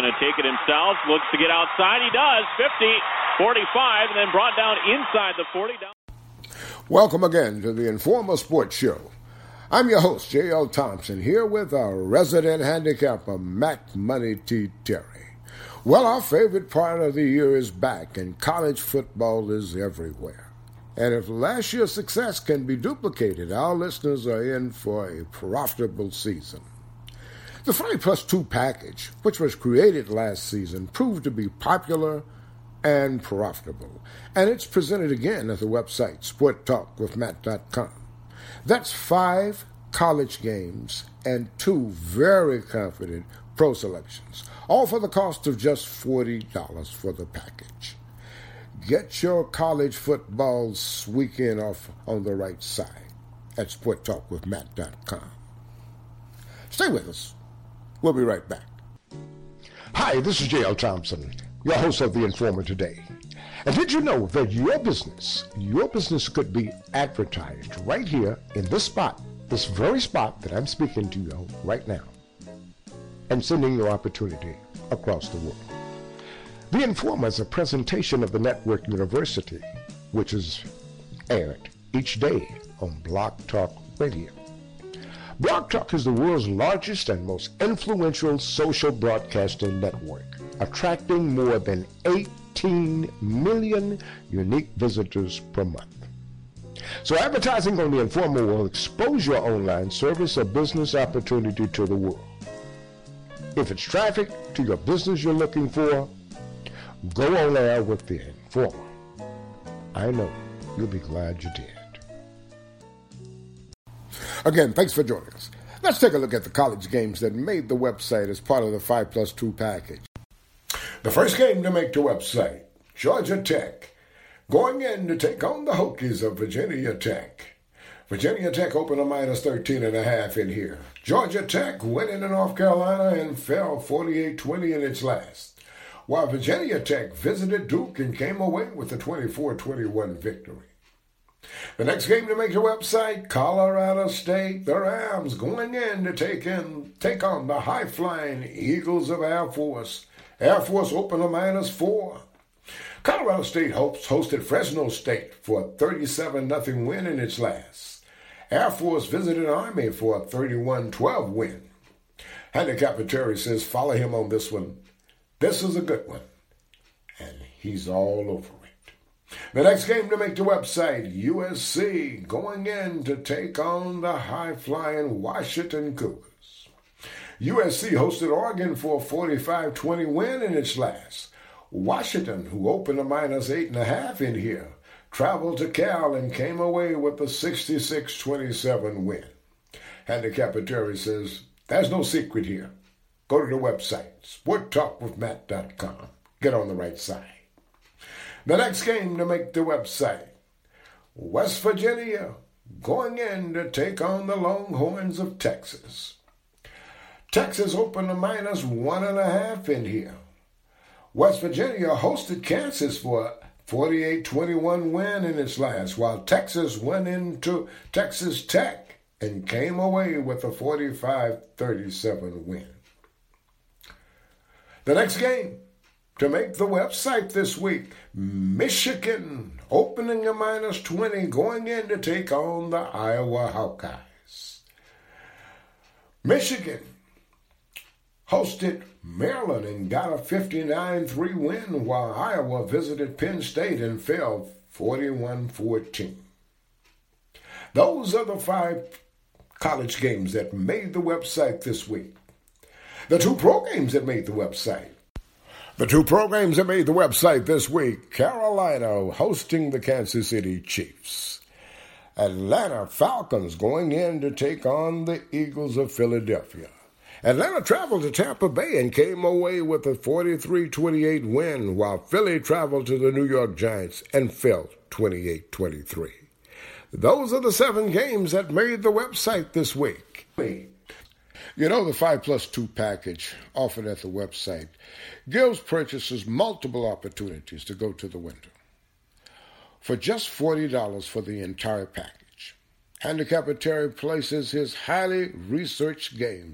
going to take it himself. Looks to get outside. He does. 50, 45, and then brought down inside the 40. Welcome again to the Informer Sports Show. I'm your host, J.L. Thompson, here with our resident handicapper, Mac Money T. Terry. Well, our favorite part of the year is back, and college football is everywhere. And if last year's success can be duplicated, our listeners are in for a profitable season. The 5+2 package, which was created last season, proved to be popular and profitable. And it's presented again at the website, sporttalkwithmatt.com. That's 5 college games and 2 very confident pro selections, all for the cost of just $40 for the package. Get your college football weekend off on the right side at sporttalkwithmatt.com. Stay with us. We'll be right back. Hi, this is J.L. Thompson, your host of The Informer Today. And did you know that your business could be advertised right here in this spot, this very spot that I'm speaking to you right now, and sending your opportunity across the world? The Informer is a presentation of the Network University, which is aired each day on Blog Talk Radio. Blog Talk is the world's largest and most influential social broadcasting network, attracting more than 18 million unique visitors per month. So advertising on The Informer will expose your online service or business opportunity to the world. If it's traffic to your business you're looking for, go on air with The Informer. I know you'll be glad you did. Again, thanks for joining us. Let's take a look at the college games that made the website as part of the 5+2 package. The first game to make the website, Georgia Tech, going in to take on the Hokies of Virginia Tech. Virginia Tech opened a -13.5 in here. Georgia Tech went into North Carolina and fell 48-20 in its last, while Virginia Tech visited Duke and came away with a 24-21 victory. The next game to make the website, Colorado State, the Rams going in to take on the high-flying Eagles of Air Force. Air Force opened a -4. Colorado State hosted Fresno State for a 37-0 win in its last. Air Force visited Army for a 31-12 win. Handicapper Terry says follow him on this one. This is a good one, and he's all over it. The next game to make the website, USC, going in to take on the high-flying Washington Cougars. USC hosted Oregon for a 45-20 win in its last. Washington, who opened a -8.5 in here, traveled to Cal and came away with a 66-27 win. Handicapper Terry says, there's no secret here. Go to the website, sporttalkwithmatt.com. Get on the right side. The next game to make the website, West Virginia, going in to take on the Longhorns of Texas. Texas opened a -1.5 in here. West Virginia hosted Kansas for a 48-21 win in its last, while Texas went into Texas Tech and came away with a 45-37 win. The next game to make the website this week, Michigan opening a -20, going in to take on the Iowa Hawkeyes. Michigan hosted Maryland and got a 59-3 win, while Iowa visited Penn State and fell 41-14. Those are the 5 college games that made the website this week. The 2 pro games that made the website. The 2 programs that made the website this week, Carolina hosting the Kansas City Chiefs. Atlanta Falcons going in to take on the Eagles of Philadelphia. Atlanta traveled to Tampa Bay and came away with a 43-28 win, while Philly traveled to the New York Giants and fell 28-23. Those are the 7 games that made the website this week. You know, the 5+2 package offered at the website gives purchasers multiple opportunities to go to the window. For just $40 for the entire package, Handicapper Terry places his highly researched games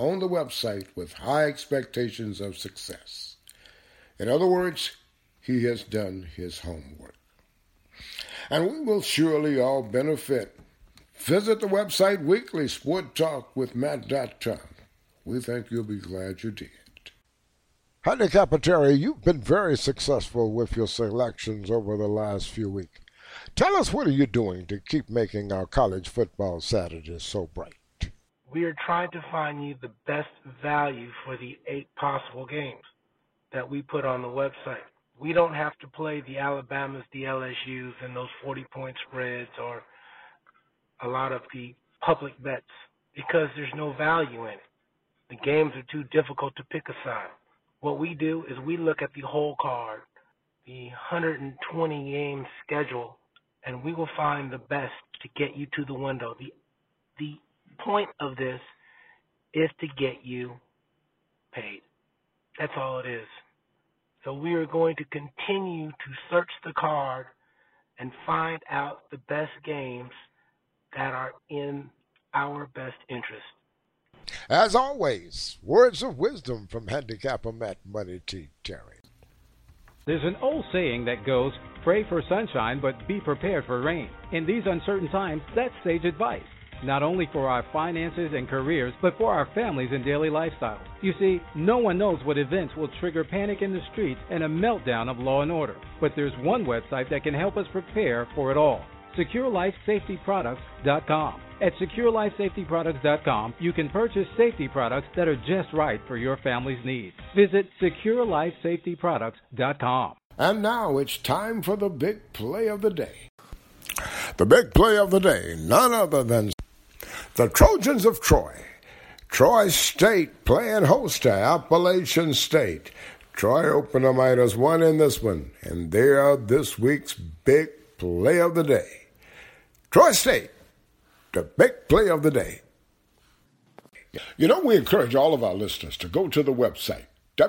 on the website with high expectations of success. In other words, he has done his homework. And we will surely all benefit. Visit the website weekly, sporttalkwithmatt.com. We think you'll be glad you did. Handicapper Terry, you've been very successful with your selections over the last few weeks. Tell us, what are you doing to keep making our college football Saturdays so bright? We are trying to find you the best value for the 8 possible games that we put on the website. We don't have to play the Alabamas, the LSUs, and those 40-point spreads or a lot of the public bets because there's no value in it. The games are too difficult to pick a side. What we do is we look at the whole card, the 120-game schedule, and we will find the best to get you to the window. The point of this is to get you paid. That's all it is. So we are going to continue to search the card and find out the best games that are in our best interest. As always, words of wisdom from handicapper Matt Money T. Terry. There's an old saying that goes, pray for sunshine, but be prepared for rain. In these uncertain times, that's sage advice. Not only for our finances and careers, but for our families and daily lifestyle. You see, no one knows what events will trigger panic in the streets and a meltdown of law and order. But there's one website that can help us prepare for it all. SecureLifeSafetyProducts.com. At SecureLifeSafetyProducts.com, you can purchase safety products that are just right for your family's needs. Visit SecureLifeSafetyProducts.com. And now it's time for the big play of the day. The big play of the day, none other than the Trojans of Troy. Troy State playing host to Appalachian State. Troy opened them as one in this one, and they are this week's big play of the day. Troy State, the big play of the day. You know, we encourage all of our listeners to go to the website,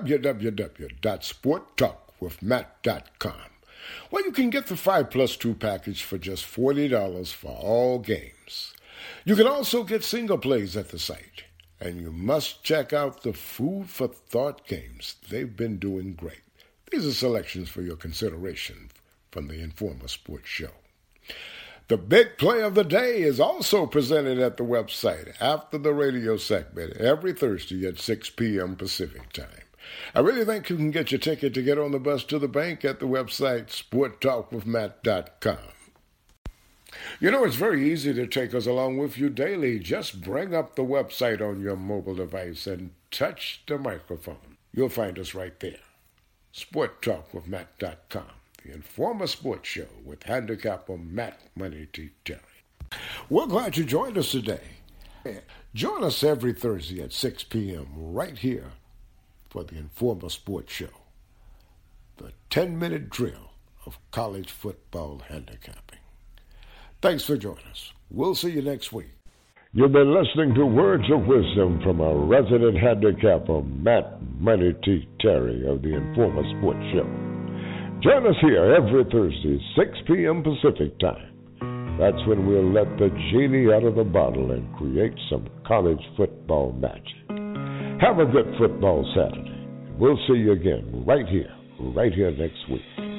www.sporttalkwithmatt.com, where you can get the 5+2 package for just $40 for all games. You can also get single plays at the site, and you must check out the Food for Thought games. They've been doing great. These are selections for your consideration from the Informer Sports Show. The big play of the day is also presented at the website after the radio segment every Thursday at 6 p.m. Pacific time. I really think you can get your ticket to get on the bus to the bank at the website sporttalkwithmatt.com. You know, it's very easy to take us along with you daily. Just bring up the website on your mobile device and touch the microphone. You'll find us right there. sporttalkwithmatt.com. The Informer Sports Show with handicapper Matt Money T. Terry. We're glad you joined us today. Join us every Thursday at 6 p.m. right here for the Informer Sports Show, the 10-minute drill of college football handicapping. Thanks for joining us. We'll see you next week. You've been listening to Words of Wisdom from our resident handicapper, Matt Money T. Terry of the Informer Sports Show. Join us here every Thursday, 6 p.m. Pacific time. That's when we'll let the genie out of the bottle and create some college football magic. Have a good football Saturday. We'll see you again right here next week.